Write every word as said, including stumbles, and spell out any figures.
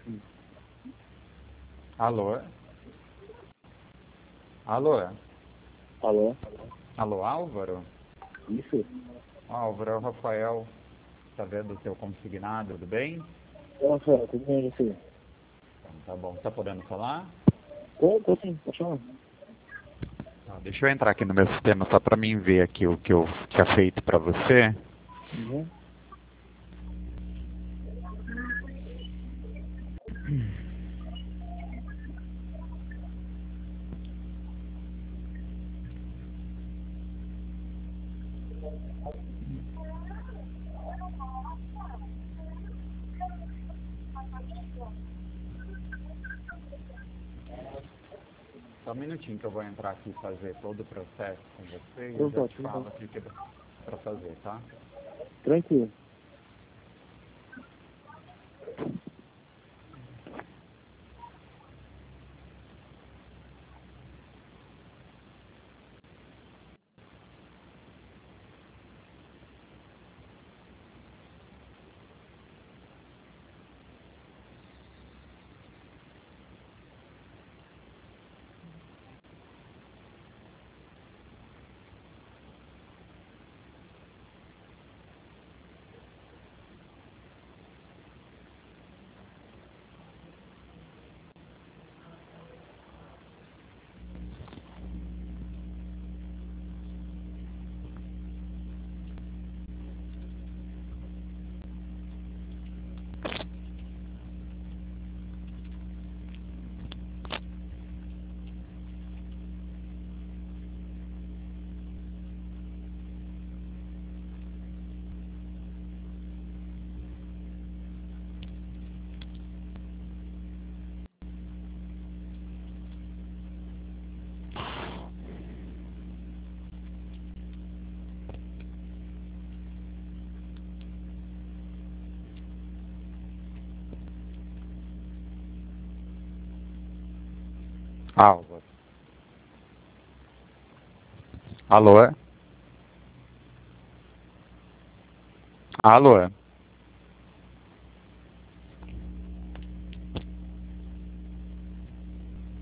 Alô? Alô? Alô? Alô, Álvaro? Isso? Álvaro, é o Rafael. Tá vendo o seu consignado, tudo bem? Ô, Rafael, tudo bem você? Então, tá bom. Tá podendo falar? Tô, tô sim, pode falar. Tá, deixa eu entrar aqui no meu sistema só pra mim ver aqui o que eu tinha feito pra você. Uhum. Só um minutinho que eu vou entrar aqui e fazer todo o processo com você e eu Então já tá, te tudo falo bem. aqui o que dá pra fazer, tá? Tranquilo. Álvaro. Alô? Alô?